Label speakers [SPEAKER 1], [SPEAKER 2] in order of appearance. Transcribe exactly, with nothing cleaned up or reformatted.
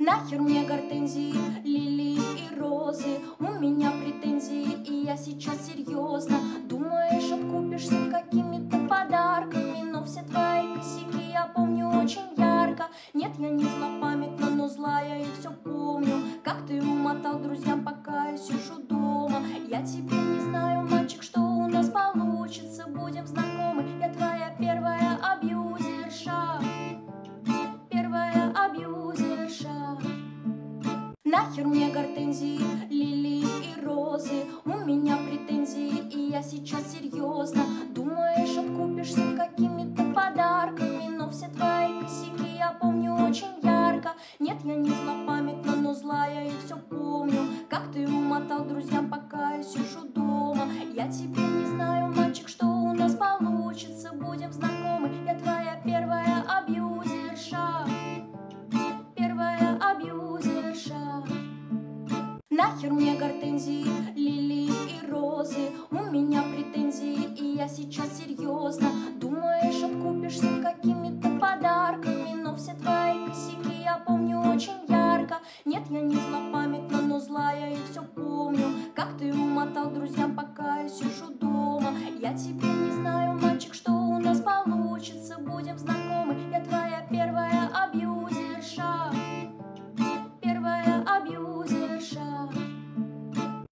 [SPEAKER 1] Нахер мне гортензии, лилии и розы? У меня претензии, и я сейчас серьезно. Думаешь, откупишься какими-то подарками, но все твои косяки я помню очень ярко. Нет, я не злопамятна, но злая и все помню. Как ты умотал друзьям, пока я сижу дома. Я теперь не знаю, мальчик, что у нас получится. Будем знакомы, я твоя первая абьюзерша. Первая абьюзерша. Нахер мне гортензии, лилии и розы? У меня претензии, и я сейчас серьезно. Думаешь, откупишься какими-то подарками, но все твои косяки я помню очень ярко. Нет, я не злопамятна, но злая и все помню. Как ты умотал друзьям, пока я сижу дома. Я теперь не знаю, мальчик, что у нас получится. Будем знакомы, я твоя первая абьюзерша. Первая абьюзерша. Нахер мне гортензии, лилии и розы? У меня претензии, и я сейчас серьезно. Думаешь, откупишься какими-то подарками, но все твои